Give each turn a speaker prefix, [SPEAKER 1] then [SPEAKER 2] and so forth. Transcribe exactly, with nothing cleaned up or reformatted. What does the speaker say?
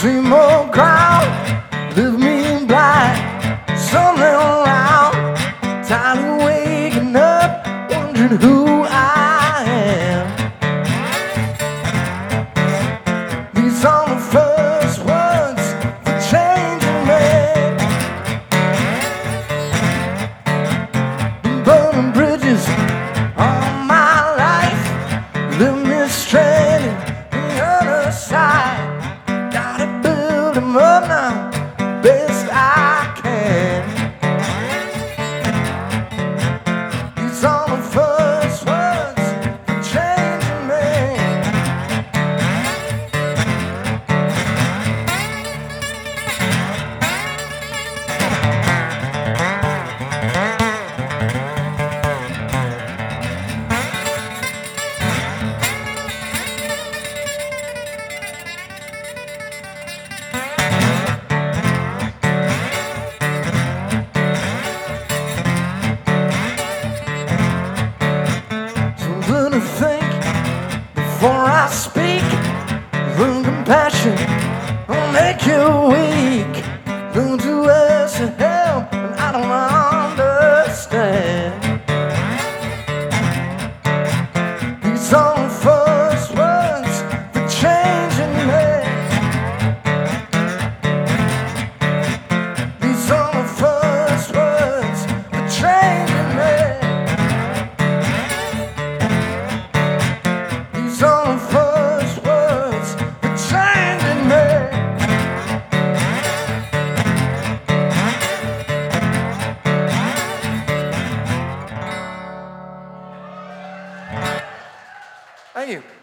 [SPEAKER 1] Same old ground, leave me blind, something around, tired of waking up, wondering who I am. These are the first words for changing me. Been burning bridges all my life, leave me stranded on the other side. Gotta build them up now, best I can. These are the first words for changing me. Learn to think before I speak. Learn compassion, will make you weak. Learn to ask for help when I don't understand. These are the first words for changing me. These are the first words for changing me. These are the first words for changing me. Thank you.